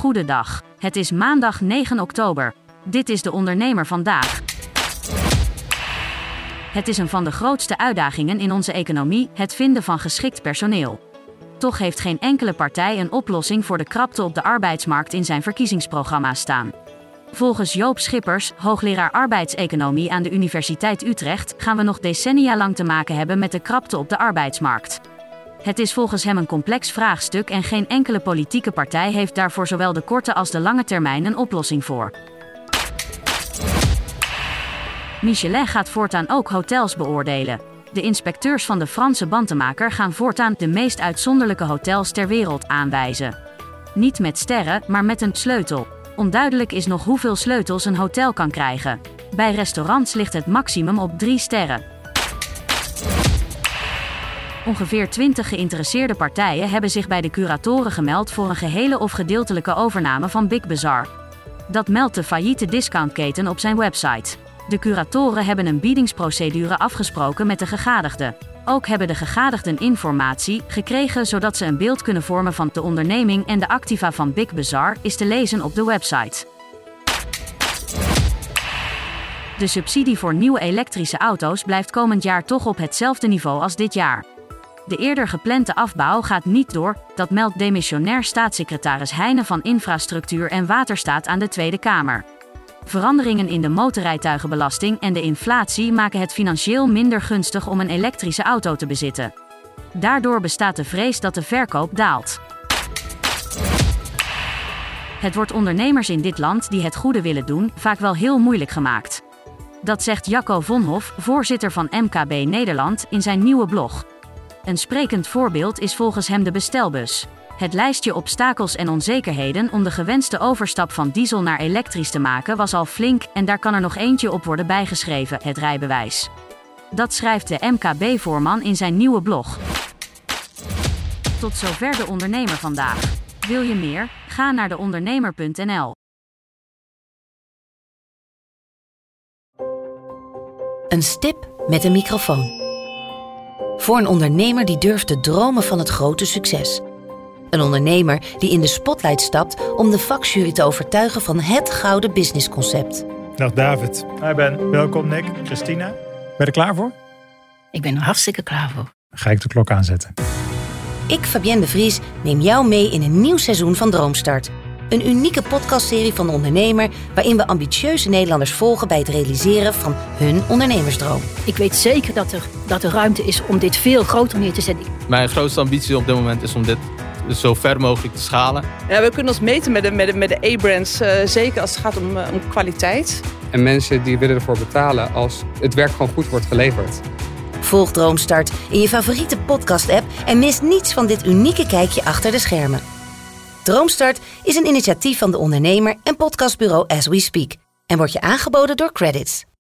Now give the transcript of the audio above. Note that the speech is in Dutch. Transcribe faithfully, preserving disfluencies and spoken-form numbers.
Goedendag. Het is maandag negen oktober. Dit is de ondernemer vandaag. Het is een van de grootste uitdagingen in onze economie, het vinden van geschikt personeel. Toch heeft geen enkele partij een oplossing voor de krapte op de arbeidsmarkt in zijn verkiezingsprogramma staan. Volgens Joop Schippers, hoogleraar arbeidseconomie aan de Universiteit Utrecht, gaan we nog decennia lang te maken hebben met de krapte op de arbeidsmarkt. Het is volgens hem een complex vraagstuk en geen enkele politieke partij heeft daar voor zowel de korte als de lange termijn een oplossing voor. Michelin gaat voortaan ook hotels beoordelen. De inspecteurs van de Franse bandenmaker gaan voortaan de meest uitzonderlijke hotels ter wereld aanwijzen. Niet met sterren, maar met een sleutel. Onduidelijk is nog hoeveel sleutels een hotel kan krijgen. Bij restaurants ligt het maximum op drie sterren. Ongeveer twintig geïnteresseerde partijen hebben zich bij de curatoren gemeld voor een gehele of gedeeltelijke overname van Big Bazaar. Dat meldt de failliete discountketen op zijn website. De curatoren hebben een biedingsprocedure afgesproken met de gegadigden. Ook hebben de gegadigden informatie gekregen zodat ze een beeld kunnen vormen van de onderneming en de activa van Big Bazaar is te lezen op de website. De subsidie voor nieuwe elektrische auto's blijft komend jaar toch op hetzelfde niveau als dit jaar. De eerder geplande afbouw gaat niet door, dat meldt demissionair staatssecretaris Heijnen van Infrastructuur en Waterstaat aan de Tweede Kamer. Veranderingen in de motorrijtuigenbelasting en de inflatie maken het financieel minder gunstig om een elektrische auto te bezitten. Daardoor bestaat de vrees dat de verkoop daalt. Het wordt ondernemers in dit land die het goede willen doen, vaak wel heel moeilijk gemaakt. Dat zegt Jacco Vonhoff, voorzitter van M K B Nederland, in zijn nieuwe blog. Een sprekend voorbeeld is volgens hem de bestelbus. Het lijstje obstakels en onzekerheden om de gewenste overstap van diesel naar elektrisch te maken was al flink en daar kan er nog eentje op worden bijgeschreven, het rijbewijs. Dat schrijft de M K B-voorman in zijn nieuwe blog. Tot zover de ondernemer vandaag. Wil je meer? Ga naar de ondernemer punt n l. Een stip met een microfoon. Voor een ondernemer die durft te dromen van het grote succes. Een ondernemer die in de spotlight stapt om de vakjury te overtuigen van het gouden businessconcept. Dag David. Hi Ben. Welkom Nick. Christina. Ben je er klaar voor? Ik ben er hartstikke klaar voor. Dan ga ik de klok aanzetten. Ik, Fabienne de Vries, neem jou mee in een nieuw seizoen van Droomstart. Een unieke podcastserie van de ondernemer waarin we ambitieuze Nederlanders volgen bij het realiseren van hun ondernemersdroom. Ik weet zeker dat er, dat er ruimte is om dit veel groter neer te zetten. Mijn grootste ambitie op dit moment is om dit zo ver mogelijk te schalen. Ja, we kunnen ons meten met de, met de, met de A-brands, uh, zeker als het gaat om, uh, om kwaliteit. En mensen die willen ervoor betalen als het werk gewoon goed wordt geleverd. Volg Droomstart in je favoriete podcast-app en mis niets van dit unieke kijkje achter de schermen. Droomstart is een initiatief van de ondernemer en podcastbureau As We Speak en wordt je aangeboden door Credits.